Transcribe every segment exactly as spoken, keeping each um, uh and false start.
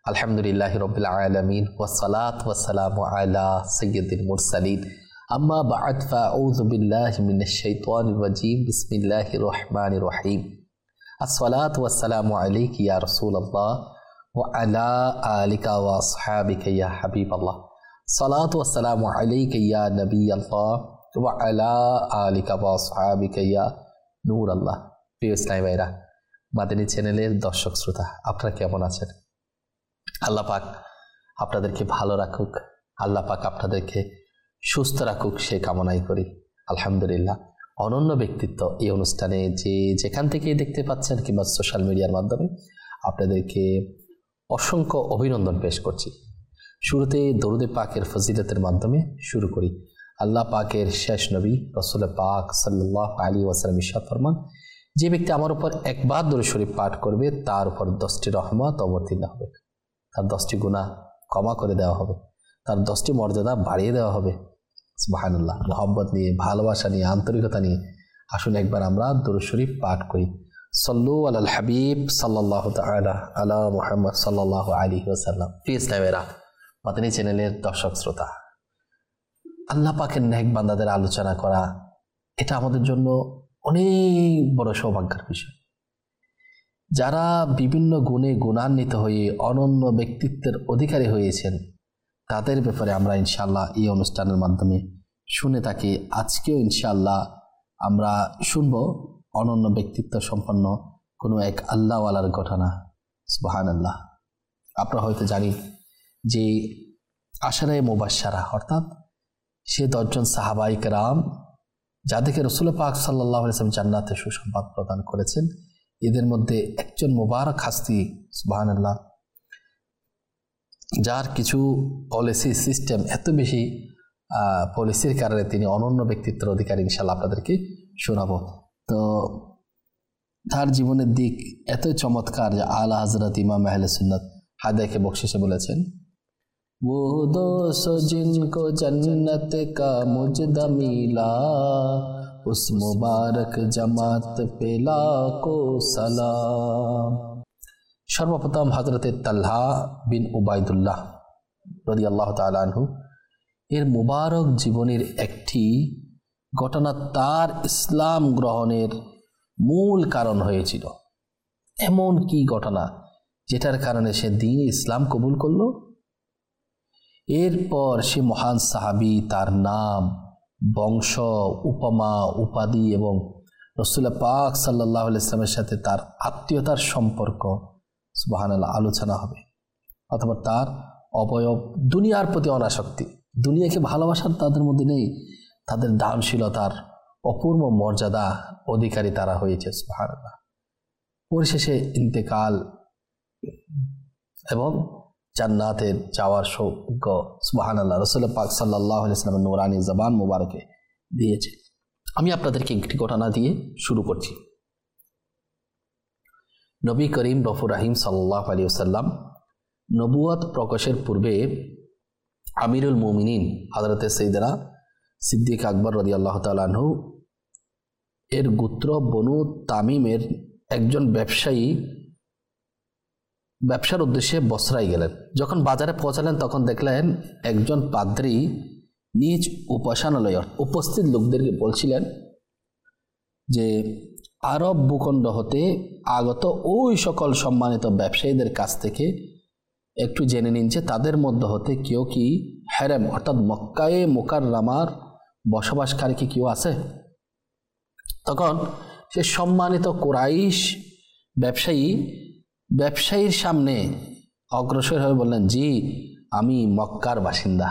আলহামদুলিল্লাহি রাব্বিল আলামিন ওয়াসসালাতু ওয়াসসালামু আলা সাইয়্যিদিল মুরসালিন আম্মা বা'দ ফাআউযু বিল্লাহি মিনাশ শাইতানির রাজীম বিসমিল্লাহির রহমানির রহিম আসসালাতু ওয়াসসালামু আলাইকা ইয়া রাসূলুল্লাহ ওয়া আলা আলিকা ওয়া আসহাবিকা ইয়া হাবিবাল্লাহ সালাতু ওয়াসসালামু আলাইকা ইয়া নবিয়াল্লাহ ওয়া আলা আলিকা ওয়া আসহাবিকা ইয়া নূরাল্লাহ। প্রিয় ইসলামী ভাইরা, মাদানী চ্যানেলের দর্শক শ্রোতা, আপনারা কেমন আছেন? আল্লাহ পাক আপনাদেরকে ভালো রাখুক, আল্লাহ পাক আপনাদেরকে সুস্থ রাখুক সে কামনাই করি। আলহামদুলিল্লাহ, অনন্য ব্যক্তিত্ব এই অনুষ্ঠানে যে যেখান থেকে দেখতে পাচ্ছেন কিংবা সোশ্যাল মিডিয়ার মাধ্যমে আপনাদেরকে অসংখ্য অভিনন্দন পেশ করছি। শুরুতে দরুদে পাকের ফজিলতের মাধ্যমে শুরু করি। আল্লাহ পাকের শেষ নবী রাসূল পাক সাল্লাল্লাহু আলাইহি ওয়াসাল্লাম ইরশাদ ফরমান, যে ব্যক্তি আমার উপর একবার দরুদ শরীফ পাঠ করবে তার উপর দশটি রহমত অবতীর্ণ হবে, তার দশটি গুনাহ ক্ষমা করে দেওয়া হবে, তার দশটি মর্যাদা বাড়িয়ে দেওয়া হবে। সুবহানাল্লাহ, মোহাব্বত নিয়ে, ভালোবাসা নিয়ে, আন্তরিকতা নিয়ে আসুন একবার আমরা দরুদ শরীফ পাঠ করি। সাল্লু আলাল হাবিব সাল্লাল্লাহু তাআলা আলা মুহাম্মদ সাল্লাল্লাহু আলাইহি ওয়াসাল্লাম। প্রিয় ইসলামীরা, মাদানী চ্যানেলের দর্শক শ্রোতা, আল্লাহ পাকের নেক বান্দাদের আলোচনা করা এটা আমাদের জন্য অনেক বড় সৌভাগ্যের বিষয়। যারা বিভিন্ন গুণে গুণান্বিত হয়ে অনন্য ব্যক্তিত্বের অধিকারী হয়েছেন তাদের ব্যাপারে আমরা ইনশাআল্লাহ এই অনুষ্ঠানের মাধ্যমে শুনে থাকি। আজকেও ইনশাআল্লাহ আমরা শুনব অনন্য ব্যক্তিত্ব সম্পন্ন কোনো এক আল্লাহওয়ালার ঘটনা। সুবহানাল্লাহ, আমরা হয়তো জানি যে আশারায়ে মুবাশশারা অর্থাৎ সে দশজন সাহাবায়ে কেরাম যাদেরকে রাসূল পাক সাল্লাল্লাহু আলাইহি ওয়াসাল্লাম জান্নাতে সুসংবাদ প্রদান করেছেন, এদের মধ্যে একজন মুবারক হাস্তি, সুবহানাল্লাহ, যার কিছু পলিসি সিস্টেম এত বেশি পলিসির কারণে তিনি অনন্য ব্যক্তিত্বের অধিকারী ইনশাআল্লাহ আপনাদেরকে শোনাবো। তো তার জীবনের দিক এতই চমৎকার যে আলা হযরত ইমাম আহলে সুন্নাত হাদায়কে বখশিশে বলেছেন, वो दोस्त जिनको जन्नत का मुजदा मिला उस मुबारक जमात पे लाखों सलाम। সর্বপ্রথম হযরতে তালহা বিন উবাইদুল্লাহ রাদিয়াল্লাহু তাআলা আনহু এর মুবারক জীবনের একটি ঘটনা তার ইসলাম গ্রহণের মূল কারণ হয়েছিল। এমন কি ঘটনা যেটার কারণে সে দ্বীন ইসলাম কবুল করলো? এরপর সে মহান সাহাবী, তার নাম, বংশ, উপমা, উপাধি এবং রাসূল পাক সাল্লাল্লাহু আলাইহি ওয়াসাল্লামের সাথে তার আত্মীয়তার সম্পর্ক সুবহানাল্লাহ আলোচনা হবে। অথবা তার অবয়ব, দুনিয়ার প্রতি অনাসক্তি, দুনিয়াকে ভালোবাসার তাদের মধ্যে নেই, তাদের দানশীলতার অপূর্ব মর্যাদা অধিকারী তারা হয়েছে। সুবহানাল্লাহ, পরিশেষে ইন্তেকাল এবং জান্নাতে যাওয়ার সৌভাগ্য সুবহানাল্লাহ রাসূল পাক সাল্লাল্লাহু আলাইহি ওয়াসাল্লামের নূরানি জবান মুবারকে দিয়েছে। আমি আপনাদেরকে একটি ঘটনা দিয়ে শুরু করছি। নবী করিম রফুর রাহিম সাল্লাল্লাহু আলাইহি ওয়াসাল্লাম নবুয়ত প্রকাশের পূর্বে আমিরুল মুমিনিন হযরতে সাইয়েদনা সিদ্দিক আকবর রাদিয়াল্লাহু তাআলা আনহু এর গোত্র বনু তামিমের একজন ব্যবসায়ী ব্যবসার উদ্দেশ্যে বসরায় গেলেন। যখন বাজারে পৌঁছালেন তখন দেখলেন একজন পাদ্রী নিজ উপাসনালয়ে উপস্থিত লোকদেরকে বলছিলেন যে আরব ভূখণ্ড হতে আগত ওই সকল সম্মানিত ব্যবসায়ীদের কাছ থেকে একটু জেনে নিন যে তাদের মধ্যে হতে কেউ কি হেরেম অর্থাৎ মক্কায়ে মুকাররমার বসবাসকারী কি কেউ আছে? তখন সে সম্মানিত কুরাইশ ব্যবসায়ী ব্যবসায়ীর সামনে অগ্রসর হয়ে বললেন, জি আমি মক্কার বাসিন্দা।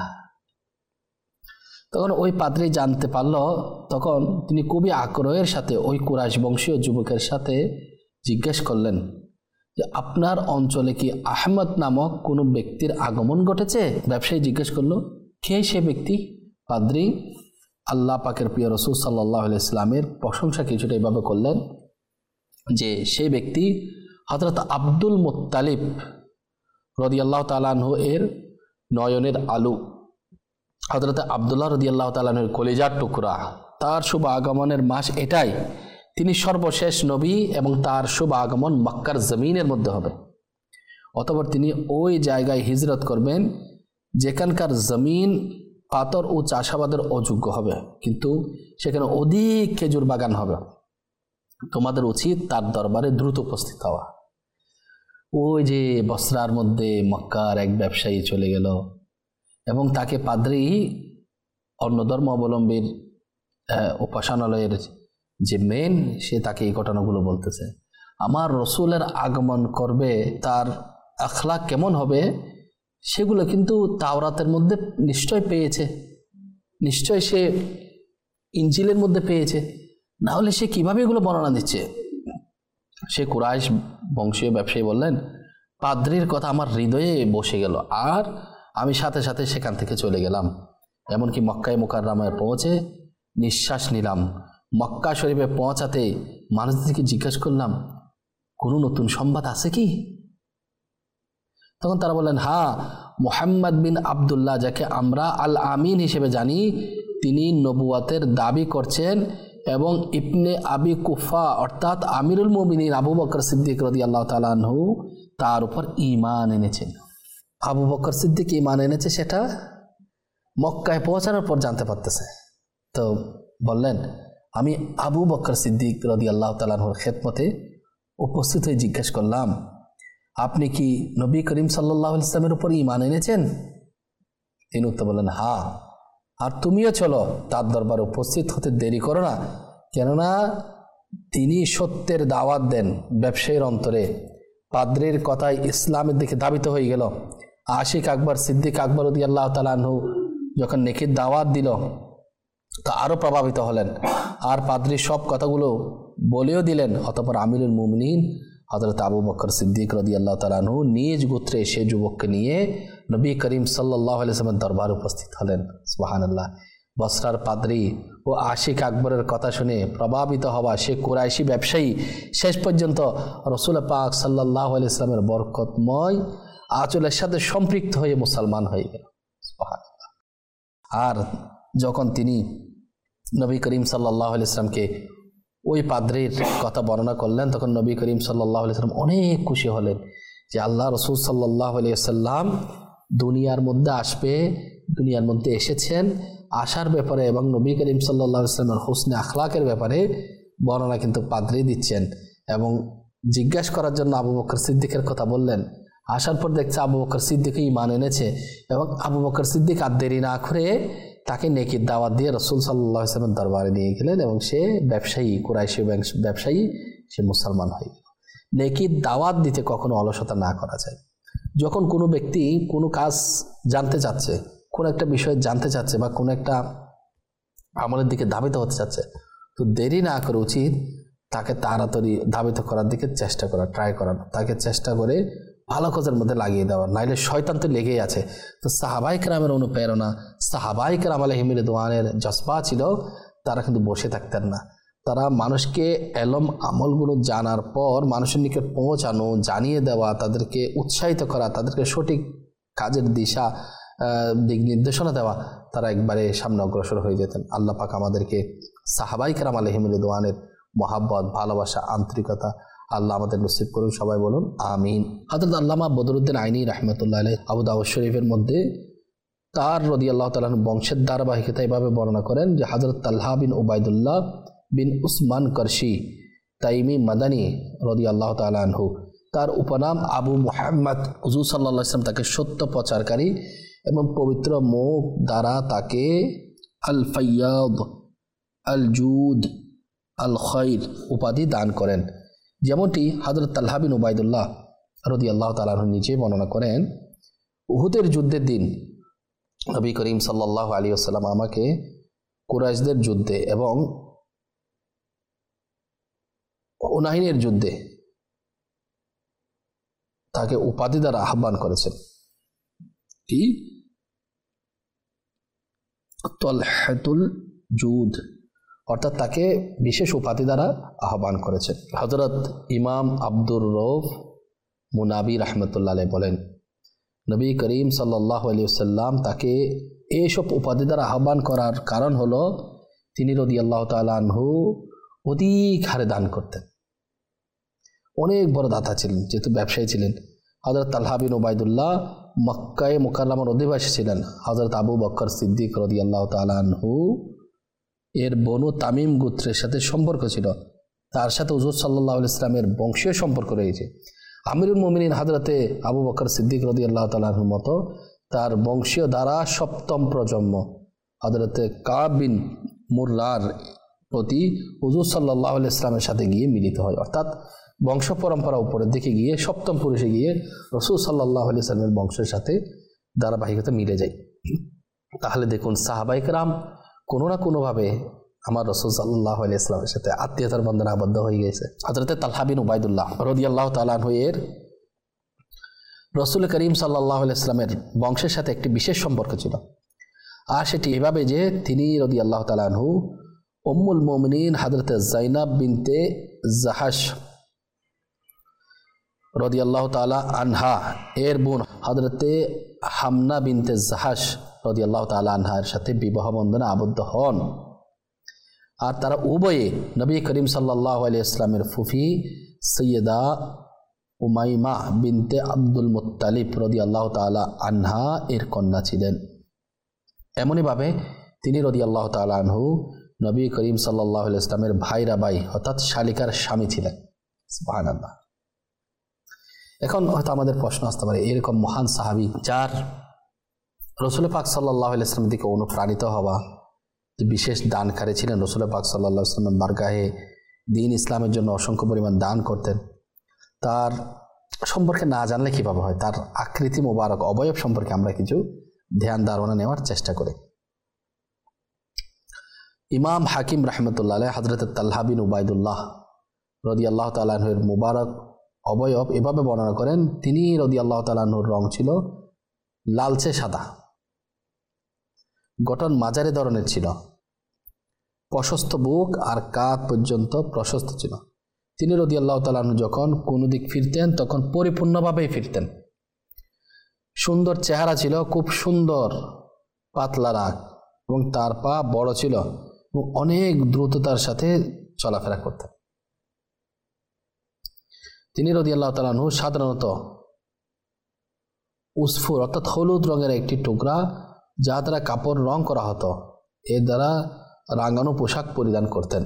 তখন ওই পাদ্রী জানতে পারল, তখন তিনি খুবই আগ্রহের সাথে ওই কুরাইশ বংশীয় যুবকের সাথে জিজ্ঞেস করলেন যে আপনার অঞ্চলে কি আহমদ নামক কোনো ব্যক্তির আগমন ঘটেছে? ব্যবসায়ী জিজ্ঞেস করলো, কে সে ব্যক্তি? পাদ্রী আল্লাহ পাকের প্রিয় রাসূল সাল্লাল্লাহু আলাইহি ওয়াসাল্লামের প্রশংসা কিছুটা এভাবে করলেন যে সেই ব্যক্তি হযরত আব্দুল মুত্তালিব রাদিয়াল্লাহু তাআলা আনহু এর নয়নের আলু, হযরত আব্দুল্লাহ রাদিয়াল্লাহু তাআলা আনহুর কলিজার টুকরা। তার শুভ আগমনের মাস এটাই, তিনি সর্বশেষ নবী এবং তার শুভ আগমন মক্কার জমিনের মধ্যে হবে। অতঃপর তিনি ওই জায়গায় হিজরত করবেন যেখানকার জমিন পাথর ও চাষাবাদের অযোগ্য হবে, কিন্তু সেখানে অধিক খেজুর বাগান হবে। তোমাদের উচিত তার দরবারে দ্রুত উপস্থিত হওয়া। ওই যে বসরার মধ্যে মক্কার এক ব্যবসায়ী চলে গেল এবং তাকে পাদ্রী অন্য ধর্ম অবলম্বীর উপাসনালয়ের যে মেন, সে তাকে এই ঘটনাগুলো বলতেছে। আমার রসুলের আগমন করবে, তার আখলাক কেমন হবে সেগুলো কিন্তু তাওরাতের মধ্যে নিশ্চয় পেয়েছে, নিশ্চয় সে ইনজিলের মধ্যে পেয়েছে, না হলে সে কিভাবে এগুলো বর্ণনা দিচ্ছে? সে কুরাইশ বংশীয় ব্যবসায়ী বললেন, পাদ্রীর কথা আমার হৃদয়ে বসে গেল আর আমি সাথে সাথে সেখান থেকে চলে গেলাম। এমনকি মক্কায় মুকাররমায় পৌঁছে নিঃশ্বাস নিলাম। মক্কা শরীফে পৌঁছাতে মানুষদেরকে জিজ্ঞাসা করলাম, কোনো নতুন সংবাদ আছে কি? তখন তারা বললেন, হ্যাঁ, মুহাম্মদ বিন আবদুল্লাহ, যাকে আমরা আল আমিন হিসেবে জানি, তিনি নবুয়াতের দাবি করছেন এবং ইবনে আবি কুফা অর্থাৎ আমিরুল মুমিনিন আবু বকর সিদ্দিক রাদিয়াল্লাহু তাআলা আনহু তার উপর ঈমান এনেছেন। আবু বকর সিদ্দিক ঈমান এনেছে সেটা মক্কায় পৌঁছানোর পর জানতে পারতেছে। তো বললেন, আমি আবু বকর সিদ্দিক রাদিয়াল্লাহু তাআলা আনহুর খেদমতে উপস্থিত হয়ে জিজ্ঞেস করলাম, আপনি কি নবী করিম সাল্লাল্লাহু আলাইহি ওয়াসাল্লামের উপর ঈমান এনেছেন? তিনি উত্তর বললেন, হ্যাঁ, আর তুমিও চলো, তার দরবারে উপস্থিত হতে দেরি করো না, কেননা তিনি সত্যের দাওয়াত দেন ব্যবসায়ীর অন্তরে। পাদ্রীর কথায় ইসলামের দিকে ধাবিত হয়ে গেল। আশিক আকবর সিদ্দিক আকবর রাদিয়াল্লাহু তাআলা আনহু যখন নেকির দাওয়াত দিল, তা আরও প্রভাবিত হলেন আর পাদ্রীর সব কথাগুলো বলেও দিলেন। অতঃপর আমিরুল মুমিনিন হযরত আবু বকর সিদ্দিক রাদিয়াল্লাহু তাআলা আনহু নিজ গোত্রে সে যুবককে নিয়ে নবী করিম সাল্লাল্লাহু আলাইহি ওয়াসাল্লামের দরবারে উপস্থিত হলেন। সুবহানাল্লাহ। বসরার পাদ্রী ও আশিক আকবরের কথা শুনে প্রভাবিত হওয়া সে কুরাইশি ব্যবসায়ী শেষ পর্যন্ত রাসূল পাক সাল্লাল্লাহু আলাইহি ওয়াসাল্লামের বরকতময় আঁচলের সাথে সম্পৃক্ত হয়ে মুসলমান হয়ে গেল। সুবহানাল্লাহ। আর যখন তিনি নবী করিম সাল্লাল্লাহু আলাইহি ওয়াসাল্লামকে ওই পাদ্রীর কথা বর্ণনা করলেন, তখন নবী করিম সাল্লাল্লাহু আলাইহি ওয়াসাল্লাম অনেক খুশি হলেন যে আল্লাহ রাসূল সাল্লাল্লাহু আলাইহি ওয়াসাল্লাম দুনিয়ার মধ্যে আসবে, দুনিয়ার মধ্যে এসেছেন, আসার ব্যাপারে এবং নবী করিম সাল্লাল্লাহু আলাইহি ওয়াসাল্লামের হুসনে আখলাকের ব্যাপারে বর্ণনা কিন্তু পাদ্রী দিচ্ছেন। এবং জিজ্ঞাসা করার জন্য আবু বকর সিদ্দিকের কথা বললেন। আসার পর দেখছে আবু বকর সিদ্দিক ঈমান এনেছে এবং আবু বকর সিদ্দিক আর দেরি না করে তাকে নেকির দাওয়াত দিয়ে রাসূল সাল্লাল্লাহু আলাইহি ওয়াসাল্লামের দরবারে নিয়ে গেলেন এবং সে ব্যবসায়ী, কুরাইশি ব্যবসায়ী, সে মুসলমান হয়ে গেল। নেকির দাওয়াত দিতে কখনো অলসতা না করা যায়। যখন কোনো ব্যক্তি কোনো কাজ জানতে চাচ্ছে, কোনো একটা বিষয় জানতে চাচ্ছে বা কোনো একটা আমলের দিকে ধাবিত হতে চাচ্ছে, তো দেরি না করে উচিত তাকে তাড়াতাড়ি ধাবিত করার দিকে চেষ্টা করা, ট্রাই করানো, তাকে চেষ্টা করে ভালো কাজের মধ্যে লাগিয়ে দেওয়া, নাইলে শয়তান তো লেগেই আছে। তো সাহাবায়ে কেরামের অনুপ্রেরণা, সাহাবায়ে কেরাম আলাইহিম রিদওয়ানের জজবা ছিল, তারা কিন্তু বসে থাকতেন না। তারা মানুষকে এলম আমলগুলো জানার পর মানুষের নিকট পৌঁছানো, জানিয়ে দেওয়া, তাদেরকে উৎসাহিত করা, তাদেরকে সঠিক কাজের দিশা দিক নির্দেশনা দেওয়া, তারা একবারে সামনে অগ্রসর হয়ে যেতেন। আল্লাহ পাক আমাদেরকে সাহাবায়ে কেরাম আলাইহিম রিদওয়ানের মহাব্বত, ভালোবাসা, আন্তরিকতা আল্লাহ আমাদের নসিব করুন। সবাই বলুন আমিন। হযরত আল্লামা বদরুদ্দিন আইনি রাহমাতুল্লাহ আলাইহি আবু দাউদ শরীফের মধ্যে তার রাদিয়াল্লাহু তাআলা বংশের ধারাবাহিকতা এভাবে বর্ণনা করেন যে হযরত তালহা বিন উবাইদুল্লাহ বিন উসমান করশি তাইমি মাদানী রাদিয়াল্লাহু তাআলা আনহু, তার উপনাম আবু মুহাম্মদ। হুজুর সাল্লাল্লাহু আলাইহি ওয়াসাল্লাম তাকে সত্য প্রচারকারী এবং পবিত্র মুখ দ্বারা তাকে আল ফাইয়াদ, আল জুদ, আল খৈর উপাধি দান করেন। যেমনটি হযরত তালহা বিন উবাইদুল্লাহ রাদিয়াল্লাহু তাআলা আনহু নিজে বর্ণনা করেন, উহুদের যুদ্ধের দিন নবী করিম সাল্লাল্লাহু আলাইহি ওয়াসাল্লাম আমাকে কুরাইশদের যুদ্ধে এবং হুনাইনের যুদ্ধে তাকে উপাধি দ্বারা আহ্বান করেছেন। কি? তালহাতুল জুদ, অর্থাৎ তাকে বিশেষ উপাধি দ্বারা আহ্বান করেছেন। হযরত ইমাম আব্দুর রউফ মুনাবি রাহমাতুল্লাহ আলাইহি বলেন, নবী করিম সাল্লাল্লাহু আলাইহি ওয়াসাল্লাম তাকে এইসব উপাধি দ্বারা আহ্বান করার কারণ হলো তিনি রাদিয়াল্লাহু তাআলা আনহু অধিক হারে দান করতেন, অনেক বড় দাতা ছিলেন, যেহেতু ব্যবসায়ী ছিলেন। হযরত তালহা বিন উবাইদুল্লাহ মক্কায়ে মুকাররমার অধিবাসী ছিলেন। হযরত আবু বকর সিদ্দিক রাদিয়াল্লাহু তাআলা আনহু এর বনু তামিম গোত্রের সাথে সম্পর্ক ছিল, তার সাথে হুজুর সাল্লাল্লাহু আলাইহি ওয়াসাল্লামের বংশীয় সম্পর্ক রয়েছে। আমিরুল মুমিনিন হযরতে আবু বকর সিদ্দিক রাদিয়াল্লাহু তাআলা আনহুর মতো তার বংশীয় দ্বারা সপ্তম প্রজন্ম হযরতে কাব বিন মুররার প্রতি হুজুর সাল্লাল্লাহু আলাইহি ওয়াসাল্লামের সাথে গিয়ে মিলিত হয়, অর্থাৎ বংশ পরম্পরা উপরের দিকে গিয়ে সপ্তম পুরুষে গিয়ে রাসূল সাল্লাল্লাহু আলাইহি ওয়াসাল্লামের বংশের সাথে ধারাবাহিকতা মিলে যায়। তাহলে দেখুন সাহাবায়ে কেরাম কোনো না কোনোভাবে আমার রাসূল সাল্লাল্লাহু আলাইহি ওয়াসাল্লামের সাথে আত্মীয়তার বন্ধনে আবদ্ধ হয়ে গেছে। হযরতে তালহা বিন উবাইদুল্লাহ রাদিয়াল্লাহু তাআলা আনহু এর রাসূল করিম সাল্লাল্লাহু আলাইহি ওয়াসাল্লামের বংশের সাথে একটি বিশেষ সম্পর্ক ছিল, আর সেটি এভাবে যে তিনি রাদিয়াল্লাহু তাআলা আনহু উম্মুল মুমিনিন হযরতে যায়নাব বিনতে জাহাশ রাদিয়াল্লাহু তাআলা আনহা এর বোন হযরতে হামনা বিনতে জাহাশ রাদিয়াল্লাহু তাআলা আনহার সাথে বিবাহ বন্ধনে আবদ্ধ হন। আর তারা উভয়ে নবী করিম সাল্লাল্লাহু আলাইহি ওয়াসাল্লামের ফুফি সৈয়দা উমাইমা বিনতে আব্দুল মুত্তালিব রাদিয়াল্লাহু তাআলা আনহা এর কন্যা ছিলেন। এমনইভাবে তিনি রাদিয়াল্লাহু তাআলা আনহু নবী করিম সাল্লাল্লাহু আলাইহি ওয়াসাল্লামের ভাইরা ভাই অর্থাৎ শালিকার স্বামী ছিলেন। সুবহানাল্লাহ। এখন হয়তো আমাদের প্রশ্ন আসতে পারে, এরকম মহান সাহাবী যার রাসূল পাক সাল্লাল্লাহু আলাইহি ওয়াসাল্লামের দিকে অনুপ্রাণিত হওয়া, বিশেষ দানকারী ছিলেন, রাসূল পাক সাল্লাল্লাহু আলাইহি ওয়াসাল্লামের বারগাহে দ্বীন ইসলামের জন্য অসংখ্য পরিমাণ দান করতেন, তার সম্পর্কে না জানলে কীভাবে হয়? তার আকৃতি মোবারক অবয়ব সম্পর্কে আমরা কিছু ধ্যান ধারণা নেওয়ার চেষ্টা করি। ইমাম হাকিম রাহমাতুল্লাহ আলাইহি হযরত তালহা বিন উবাইদুল্লাহ রাদিয়াল্লাহু তাআলা আনহুর মুবারক অবয়ব এভাবে বর্ণনা করেন, তিনি রাদিয়াল্লাহু তাআলা আনহুর রং ছিল লালচে সাদা, গঠন মাঝারি ধরনের ছিল, প্রশস্ত বুক আর কাঁধ পর্যন্ত প্রশস্ত ছিল। তিনি রাদিয়াল্লাহু তাআলা আনহু যখন কোনো দিক ফিরতেন তখন পরিপূর্ণভাবেই ফিরতেন। সুন্দর চেহারা ছিল, খুব সুন্দর পাতলা রাগ, এবং তার পা বড় ছিল এবং অনেক দ্রুততার সাথে চলাফেরা করতেন। তিনি রাদিয়াল্লাহু তাআলা আনহু সাধারণত উসফুর অর্থাৎ হলুদ রঙের একটি টুকরা যা দ্বারা কাপড় রং করা হতো এর দ্বারা রাঙানো পোশাক পরিধান করতেন।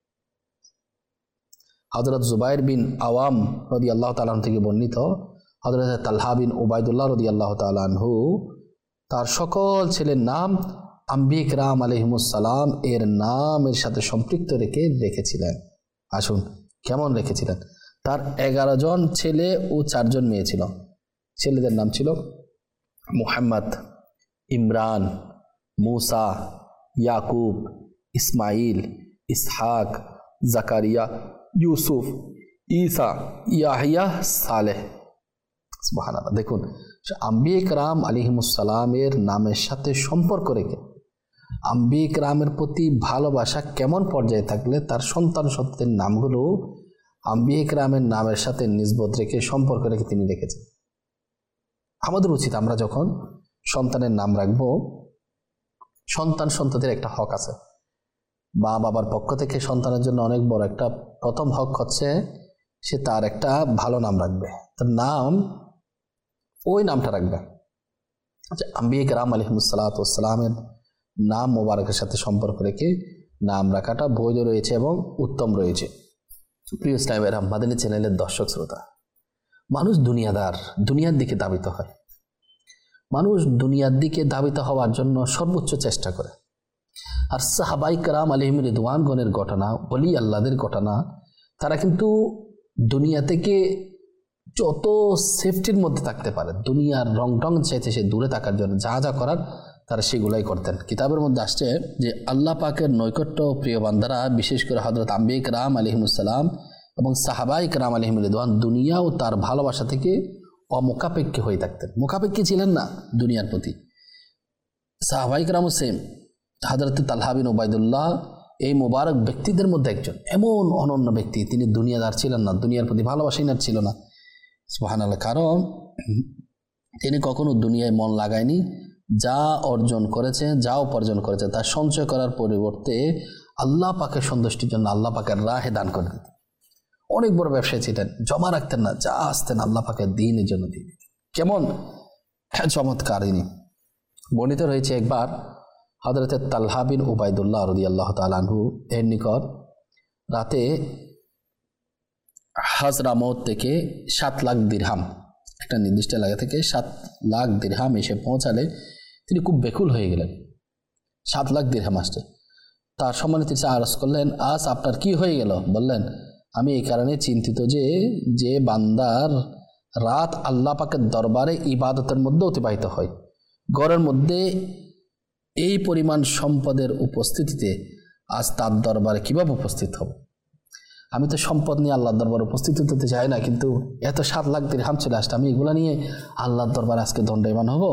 হযরত জুবাইর বিন আওয়াম রাদিয়াল্লাহু তাআলা আনহু থেকে বর্ণিত, হযরত তালহা বিন উবাইদুল্লাহ রাদিয়াল্লাহু তাআলা আনহু তার সকল ছেলের নাম আম্বিয়া কিরাম আলাইহিমুস সালাম এর নামের সাথে সম্পৃক্ত রেখে রেখেছিলেন। আসুন কেমন রেখেছিলেন? তার এগারো জন ছেলে ও চারজন মেয়ে ছিল। ছেলেদের নাম ছিল মুহাম্মদ, ইমরান, মুসা, ইয়াকুব, ইসমাইল, ইসহাক, জাকারিয়া, ইউসুফ, ঈসা, ইয়াহিয়া, সালেহ। সুবহানাল্লাহ। দেখুন আম্বিয়া কিরাম আলাইহিমুস সালামের নামের সাথে সম্পর্ক রেখে আম্বিয়া কিরামের প্রতি ভালোবাসা কেমন পর্যায়ে থাকলে তার সন্তান সন্ততির নামগুলো আম্বিয়া কিরামের নামের সাথে নিসবত রেখে সম্পর্ক রেখে তিনি রেখেছেন। আমাদের উচিত আমরা যখন সন্তানের নাম রাখবো, সন্তান সন্ততির একটা হক আছে। মা বাবার পক্ষ থেকে সন্তানের জন্য অনেক বড় একটা প্রথম হক হচ্ছে সে তার একটা ভালো নাম রাখবে, তার নাম ওই নামটা রাখবে। আচ্ছা, আম্বিয়া কিরাম আলাইহিমুস সালাতু ওয়াস সালামের নাম মোবারকের সাথে সম্পর্ক রেখে নাম রাখাটা বৈধ রয়েছে এবং উত্তম রয়েছে। প্রিয় ইসলামের মাদানী চ্যানেলের দর্শক শ্রোতা, মানুষ দুনিয়াদার, দুনিয়ার দিকে ধাবিত হয়। মানুষ দুনিয়ার দিকে ধাবিত হওয়ার জন্য সর্বোচ্চ চেষ্টা করে। আর সাহাবায়ে কেরাম আলাইহিম রিদওয়ানগণের ঘটনা, ওলি আল্লাহদের ঘটনা, তারা কিন্তু দুনিয়া থেকে যত সেফটির মধ্যে থাকতে পারে, দুনিয়ার রং টং চাইতে সে দূরে থাকার জন্য যা যা করার তারা সেগুলাই করতেন। কিতাবের মধ্যে আসছে যে আল্লাহ পাকের নৈকট্য প্রিয় বান্দারা, বিশেষ করে হযরত আম্বিয়া কিরাম আলাইহিমুস সালাম এবং সাহাবায়ে কেরাম আলাইহিম রিদওয়ান দুনিয়া ও তার ভালোবাসা থেকে অমুখাপেক্ষী হয়ে থাকতেন। মুখাপেক্ষী ছিলেন না দুনিয়ার প্রতি। সাহাবায়ে কেরামও সেম। হযরত তালহা বিন উবাইদুল্লাহ এই মোবারক ব্যক্তিদের মধ্যে একজন, এমন অনন্য ব্যক্তি, তিনি দুনিয়াদার ছিলেন না, দুনিয়ার প্রতি ভালোবাসাই না ছিল না। সুবহানাল্লাহ। কারণ তিনি কখনো দুনিয়ায় মন লাগায়নি। যা অর্জন করেছে, যা উপার্জন করেছে তা সঞ্চয় করার পরিবর্তে আল্লাহ পাকের সন্তুষ্টির জন্য আল্লাহ পাকের রাহে দান করে দিতেন। অনেক বড় ব্যবসায়ী ছিলেন, জমা রাখতেন না, যা আসতেন আল্লাহ পাকের দ্বীনের জন্য দিয়ে দিতেন। কেমন চমৎকার ইনি। বর্ণিত রয়েছে একবার হযরত তালহা বিন উবাইদুল্লাহ রাদিয়াল্লাহু তাআলা আনহু এর নিকট রাতে হাজরামত থেকে সাত লাখ দিরহাম, একটা নির্দিষ্ট এলাকা থেকে সাত লাখ দিরহাম এসে পৌঁছালে তিনি খুব বেকুল হয়ে গেলেন। সাত লাখ দিরহাম আসছে। তার সম্মানিত তিনি আরজ করলেন, আজ আপনার কি হয়ে গেল? বললেন, আমি এই কারণে চিন্তিত যে যে বান্দার রাত আল্লাহ পাকের দরবারে ইবাদতের মধ্যে অতিবাহিত হয়, ঘরের মধ্যে এই পরিমাণ সম্পদের উপস্থিতিতে আজ তার দরবারে কিভাবে উপস্থিত হব? আমি তো সম্পদ নিয়ে আল্লাহর দরবারে উপস্থিত হতে চাই না, কিন্তু এত সাত লাখ দিরহাম চলে আসছে, আমি এগুলো নিয়ে আল্লাহর দরবারে আজকে দণ্ডায়মান হব?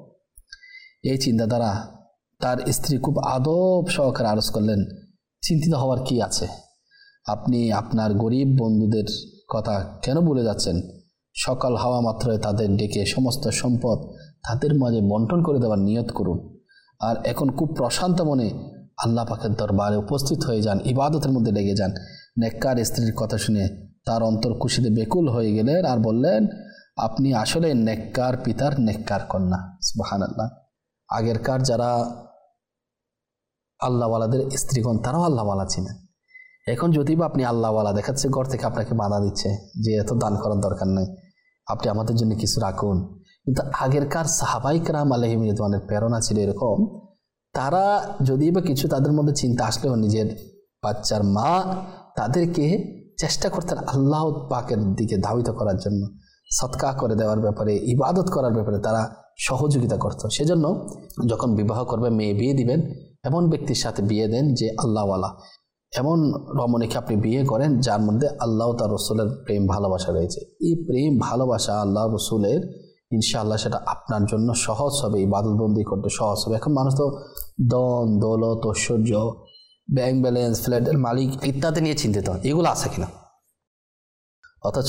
এই চিন্তাধারা তার স্ত্রী খুব আদব সহকারে আরজ করলেন, চিন্তিত হওয়ার কি আছে? আপনি আপনার গরিব বন্ধুদের কথা কেন ভুলে যাচ্ছেন? সকাল হওয়া মাত্রই তাদের ডেকে সমস্ত সম্পদ তাদের মাঝে বন্টন করে দেওয়ার নিয়ত করুন, আর এখন খুব প্রশান্ত মনে আল্লাহ পাকের দরবারে উপস্থিত হয়ে যান, ইবাদতের মধ্যে লেগে যান। নেককার স্ত্রীর কথা শুনে তার অন্তর খুশিতে বেকুল হয়ে গেলেন আর বললেন, আপনি আসলে নেককার পিতার নেককার কন্যা। সুবহানাল্লাহ। আগেরকার যারা আল্লাহওয়ালাদের স্ত্রীগণ তারাও আল্লাহওয়ালা ছিলেন। এখন যদি বা আপনি আল্লাহওয়ালা দেখাচ্ছে, ঘর থেকে আপনাকে বাধা দিচ্ছে যে এত দান করার দরকার নাই, আপনি আমাদের জন্য কিছু রাখুন। কিন্তু আগেরকার সাহাবায়ে কেরাম আলাইহিম রিদওয়ানের প্রেরণা ছিল এরকম, তারা যদি বা কিছু তাদের মধ্যে চিন্তা আসলেও নিজের বাচ্চার মা তাদেরকে চেষ্টা করতেন আল্লাহ পাকের দিকে ধাবিত করার জন্য, সদকা করে দেওয়ার ব্যাপারে, ইবাদত করার ব্যাপারে তারা সহযোগিতা করত। সেজন্য যখন বিবাহ করবে, মেয়ে বিয়ে দিবেন, এমন ব্যক্তির সাথে বিয়ে দেন যে আল্লাহওয়ালা, এমন রমণীকে আপনি বিয়ে করেন যার মধ্যে আল্লাহ তার রসুলের প্রেম ভালোবাসা রয়েছে। এই প্রেম ভালোবাসা আল্লাহ রসুলের ইনশাআল্লাহ সেটা আপনার জন্য সহজ হবে, ইবাদতবন্দি করতে সহজ হবে। এখন মানুষ তো ধন দৌলত ঐশ্বর্য, ব্যাংক ব্যালেন্স, ফ্ল্যাটের মালিক ইত্যাদি নিয়ে চিন্তিত, এগুলো আছে কিনা, অথচ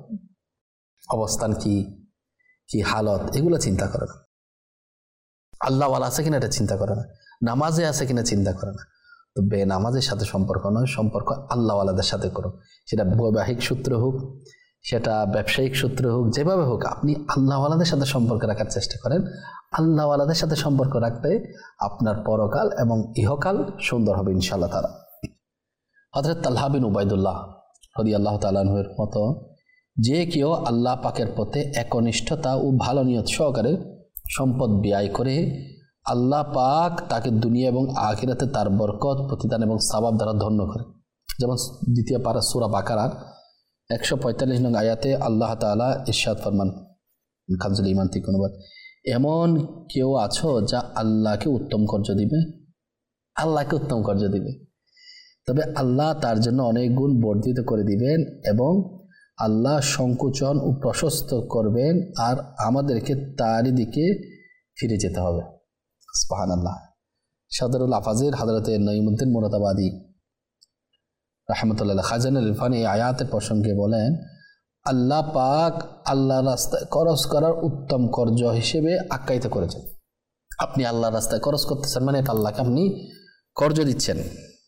অবস্থান কি কি হালত এগুলো চিন্তা করে না। আল্লাহওয়ালা আছে কিনা এটা চিন্তা করে না, নামাজে আছে কিনা চিন্তা করে না। তো বে নামাজের সাথে সম্পর্ক নয়, সম্পর্ক আল্লাহওয়ালাদের সাথে করো। সেটা বৈবাহিক সূত্র হোক, সেটা ব্যবসায়িক সূত্র হোক, যেভাবে হোক আপনি আল্লাহওয়ালাদের সাথে সম্পর্ক রাখার চেষ্টা করেন। আল্লাহওয়ালাদের সাথে সম্পর্ক রাখতে আপনার পরকাল এবং ইহকাল সুন্দর হবে ইনশাআল্লাহ তাআলা। হযরত তালহা বিন উবাইদুল্লাহ রাদিয়াল্লাহু তাআলা আনহুর মতো যে কেউ আল্লাহ পাকের পথে একনিষ্ঠতা ও ভালো নিয়ত সহকারে সম্পদ ব্যয় করে, আল্লাহ পাক তাকে দুনিয়া এবং আখিরাতে তার বরকত, প্রতিদান এবং সওয়াব দ্বারা ধন্য করে। যেমন দ্বিতীয় পারা সূরা বাকারার একশো পঁয়তাল্লিশ নং আয়াতে আল্লাহ তাআলা ইরশাদ ফরমান, কানজুল ঈমান থেকে অনুবাদ, এমন কেউ আছো যা আল্লাহকে উত্তম কর্য দিবে? আল্লাহকে উত্তম কর্য দিবে, তবে আল্লাহ তার জন্য অনেক গুণ বর্ধিত করে দিবেন এবং আল্লাহ সংকোচন ও প্রশস্ত করবেন, আর আমাদেরকে তারই দিকে ফিরে যেতে হবে। সুবহানাল্লাহ। সদরুল আফাজির হযরত নঈমুদ্দিন মুরাদাবাদী রাহমাতুল্লাহ খাজানুল ইরফান এই আয়াতের প্রসঙ্গে বলেন, আল্লাহ পাক আল্লাহ রাস্তায় খরচ করার উত্তম কর্য হিসেবে আখ্যায়িত করেছেন। আপনি আল্লাহ রাস্তায় খরচ করতেছেন মানে এটা আল্লাহকে আপনি কর্য দিচ্ছেন।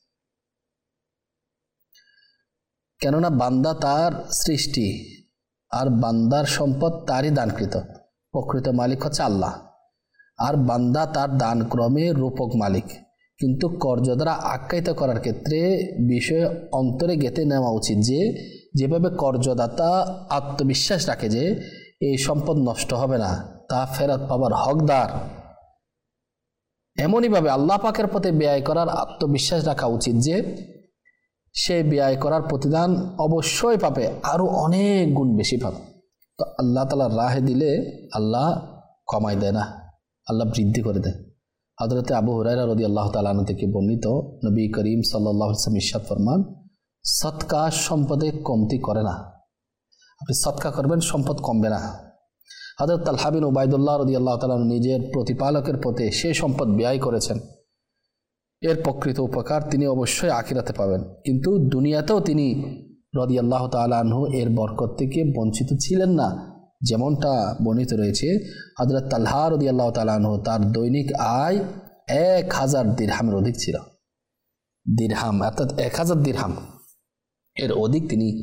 কেননা বান্দা তার সৃষ্টি, আর বান্দার সম্পদ তারই দানকৃত, প্রকৃত মালিক হচ্ছে আল্লাহ, আর বান্দা তার দান ক্রমে রূপক মালিক। কিন্তু কর্য দ্বারা আখ্যায়িত করার ক্ষেত্রে বিষয়ে অন্তরে গেঁথে নেওয়া উচিত যে যেভাবে কর্যদাতা আত্মবিশ্বাস রাখে যে এই সম্পদ নষ্ট হবে না, তা ফেরত পাবার হকদার, এমনইভাবে আল্লাহ পাকের পথে ব্যয় করার আত্মবিশ্বাস রাখা উচিত যে সে ব্যয় করার প্রতিদান অবশ্যই পাবে, আরও অনেক গুণ বেশি পাবে। তো আল্লাহ তাআলার রাহে দিলে আল্লাহ কমাই দেয় না, আল্লাহ বৃদ্ধি করে দেয়। হযরত আবু হুরায়রা রাদিয়াল্লাহু তাআলা আনহু থেকে বর্ণিত, নবী করিম সাল্লাল্লাহু আলাইহি ওয়াসাল্লাম ইরশাদ ফরমান, সদকা সম্পদে কমতি করে না। আপনি সদকা করবেন, সম্পদ কমবে না। হযরত তালহা বিন উবাইদুল্লাহ রাদিয়াল্লাহু তাআলা নিজের প্রতিপালকের পথে সে সম্পদ ব্যয় করেছেন, এর প্রকৃত উপকার তিনি অবশ্যই আখিরাতে পাবেন, কিন্তু দুনিয়াতেও তিনি রাদিয়াল্লাহু তাআলা আনহু এর বরকত থেকে বঞ্চিত ছিলেন না। যেমনটা বর্ণিত রয়েছে, হযরত তালহা রাদিয়াল্লাহু তাআলা আনহু তার দৈনিক আয় এক হাজার দিরহামের অধিক ছিল। দিরহাম অর্থাৎ এক হাজার দিরহাম এর অধিক তিনি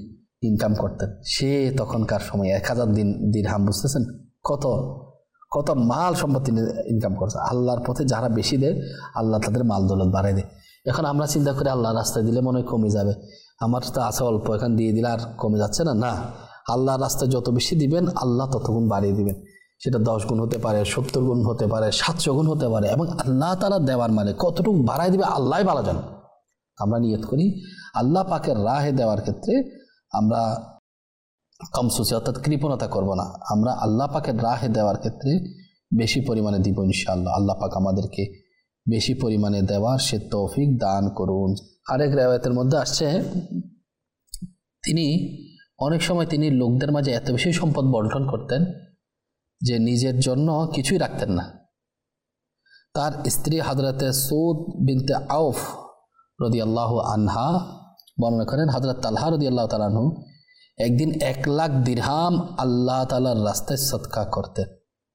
ইনকাম করতেন, সে তখনকার সময় এক হাজার দিন দিরহাম, বুঝতেছেন কত কত মাল সম্পত্তি ইনকাম করছে। আল্লাহর পথে যারা বেশি দেয় আল্লাহ তাদের মাল দৌলত বাড়ায় দেয়। এখন আমরা চিন্তা করি আল্লাহর রাস্তায় দিলে মনে হয় কমে যাবে, আমার তো আছে অল্প, এখন দিয়ে দিলে আর কমে যাচ্ছে না। না, আল্লাহর রাস্তায় যত বেশি দিবেন আল্লাহ তত গুণ বাড়িয়ে দিবেন। সেটা দশ গুণ হতে পারে, সত্তর গুণ হতে পারে, সাতশো গুণ হতে পারে, এবং আল্লাহ তাআলা দেওয়ার মানে কতটুকু বাড়াই দিবে আল্লাহ ভালো জানেন। আমরা নিয়ত করি আল্লাহ পাকের রাহে দেওয়ার ক্ষেত্রে আমরা কমসুসি অর্থাৎ কৃপণতা করব না, আমরা আল্লাহ পাকের রাহে দেওয়ার ক্ষেত্রে বেশি পরিমাণে দিব ইনশাআল্লাহ। আল্লাহ পাক আমাদেরকে বেশি পরিমাণে দেওয়ার সে তৌফিক দান করুন। আরেক রিওয়ায়াতের মধ্যে আসছে, তিনি অনেক সময় তিনি লোকদের মাঝে এত বেশি সম্পদ বন্টন করতেন যে নিজের জন্য কিছুই রাখতেন না। তার স্ত্রী হযরতে সৌদ বিনতে আউফ রাদিয়াল্লাহু আনহা বর্ণনা করেন, হযরত তালহা রাদিয়াল্লাহু তাআলা আনহু একদিন এক লাখ দিরহাম আল্লাহ তাআলার রাস্তায় সদকা করতেন।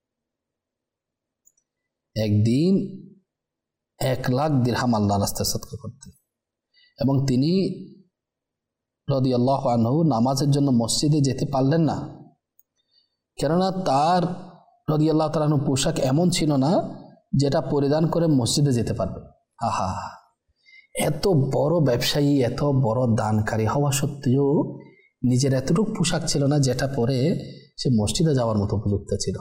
একদিন এক লাখ দিরহাম আল্লাহর রাস্তায় সদকা করতেন, এবং তিনি রাদিয়াল্লাহু আনহু নামাজের জন্য মসজিদে যেতে পারলেন না, কেননা তার রাদিয়াল্লাহু তাআলা আনহু পোশাক এমন ছিল না যেটা পরিধান করে মসজিদে যেতে পারবে। আহা, এত বড় ব্যবসায়ী, এত বড় দানকারী হওয়া সত্ত্বেও নিজের এতটুকু পোশাক ছিল না যেটা পরে সে মসজিদে যাওয়ার মতো উপযুক্ত ছিল।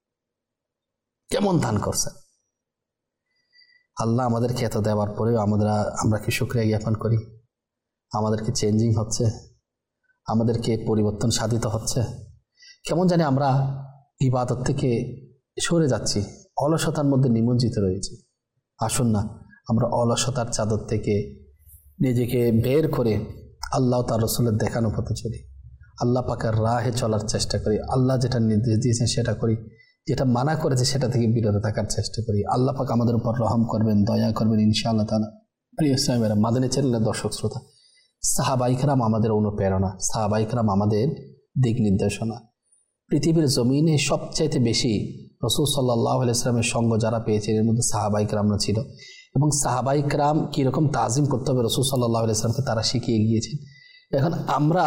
কেমন দান করছে আল্লাহ আমাদেরকে এত দেওয়ার পরেও আমরা আমরা কি শুকরিয়া জ্ঞাপন করি? আমাদেরকে চেঞ্জিং হচ্ছে, আমাদেরকে পরিবর্তন সাধিত হচ্ছে। কেমন জানি আমরা ইবাদত থেকে সরে যাচ্ছি, অলসতার মধ্যে নিমজ্জিত রয়েছি। আসুন না আমরা অলসতার চাদর থেকে নিজেকে বের করে আল্লাহ তার রসুলের দেখানো পথে চলি, আল্লাহ পাকের রাহে চলার চেষ্টা করি, আল্লাহ যেটা নির্দেশ দিয়েছেন সেটা করি, যেটা মানা করেছে সেটা থেকে বিরত থাকার চেষ্টা করি। আল্লাহ পাক আমাদের উপর রহম করবেন, দয়া করবেন ইনশাআল্লাহ তাআলা। প্রিয় ইসলামেরা, মাদানী চ্যানেলের দর্শক শ্রোতা, সাহাবায়ে কেরাম আমাদের অনুপ্রেরণা, সাহাবায়ে কেরাম আমাদের দিক নির্দেশনা। পৃথিবীর জমিনে সবচাইতে বেশি রাসূল সাল্লাল্লাহু আলাইহি ওয়াসাল্লামের সঙ্গ যারা পেয়েছে এর মধ্যে সাহাবায়ে কেরামরা ছিল, এবং সাহাবায়ে কেরাম কীরকম তাজিম করতে হবে রাসূল সাল্লাল্লাহু আলাইহি ওয়াসাল্লামকে তারা শিখিয়ে গিয়েছেন। এখন আমরা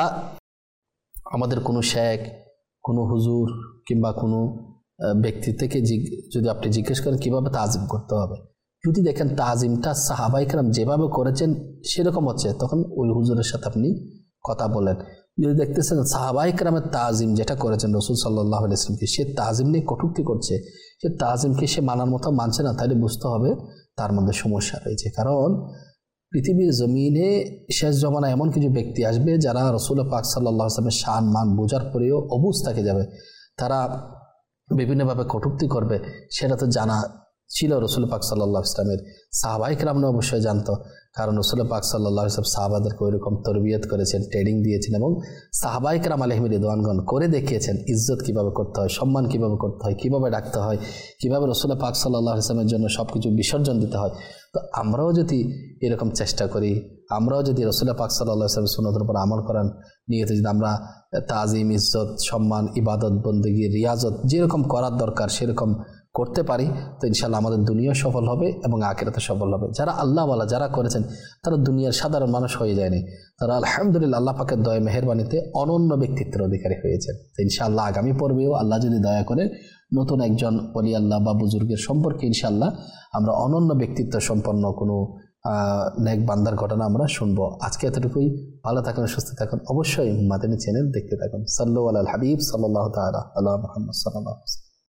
আমাদের কোনো শেখ, কোনো হুজুর কিংবা কোনো ব্যক্তি থেকে যদি আপনি জিজ্ঞেস করেন কীভাবে তাজিম করতে হবে, যদি দেখেন তাজিমটা সাহাবায়ে কেরাম যেভাবে করেছেন সেরকম হচ্ছে, তখন ওই হুজুরের সাথে আপনি কথা বলেন। যদি দেখতেছেন সাহাবায়ে কেরামের তাজিম যেটা করেছেন রাসূল সাল্লাল্লাহু আলাইহি ওয়াসাল্লামকে, সে তাজিম নিয়ে কটূক্তি করছে, সে তাজিমকে সে মানার মতো মানছে না, তাহলে বুঝতে হবে তার মধ্যে সমস্যা রয়েছে। কারণ পৃথিবীর জমিনে শেষ জমানায় এমন কিছু ব্যক্তি আসবে যারা রাসূল পাক সাল্লাল্লাহু আলাইহি ওয়াসাল্লামের শান মান বোঝার পরেও অবুঝ থেকে যাবে, তারা বিভিন্নভাবে কটূক্তি করবে। সেটা তো জানা ছিল রাসূল পাক সাল্লাল্লাহু আলাইহি ওয়াসাল্লামের, সাহাবায়ে কেরামরা অবশ্যই জানতো, কারণ রাসূল পাক সাল্লাল্লাহু আলাইহি ওয়াসাল্লাম সাহাবাদেরকে ওইরকম তরবিয়ত করেছেন, ট্রেনিং দিয়েছেন, এবং সাহাবায়ে কেরাম আলাইহিম রিদওয়ানগণ করে দেখিয়েছেন ইজ্জত কীভাবে করতে হয়, সম্মান কীভাবে করতে হয়, কীভাবে ডাকতে হয়, কীভাবে রাসূল পাক সাল্লাল্লাহু আলাইহি ওয়াসাল্লামের জন্য সব কিছু বিসর্জন দিতে হয়। তো আমরাও যদি এরকম চেষ্টা করি, আমরাও যদি রাসূল পাক সাল্লাল্লাহু আলাইহি ওয়াসাল্লামের সুন্নতের উপর আমল করার নিয়তে যদি আমরা তাজিম, ইজ্জত, সম্মান, ইবাদত, বন্দেগী, রিয়াজত যেরকম করার দরকার সেরকম করতে পারি, তো ইনশাআল্লাহ আমাদের দুনিয়া সফল হবে এবং আখিরাতে সফল হবে। যারা আল্লাহওয়ালা যারা করেছেন তারা দুনিয়ার সাধারণ মানুষ হয়ে যায়নি, তারা আলহামদুলিল্লাহ আল্লাহ পাকের দয়া মেহেরবানিতে অনন্য ব্যক্তিত্বের অধিকারী হয়েছেন। তো ইনশাআল্লাহ আগামী পর্বেও আল্লাহ যদি দয়া করে নতুন একজন ওলি আল্লাহ বা বুজুর্গের সম্পর্কে ইনশাআল্লাহ আমরা অনন্য ব্যক্তিত্ব সম্পন্ন কোনো নেক বান্দার ঘটনা আমরা শুনবো। আজকে এতটুকুই, ভালো থাকুন, সুস্থ থাকুন, অবশ্যই মাদানী চ্যানেল দেখতে থাকুন। সাল্লু আলাল হাবিব সাল্লাল্লাহু তাআলা আলা মুহাম্মদ সাল্লাল্লাহু আলাইহি ওয়াসাল্লাম।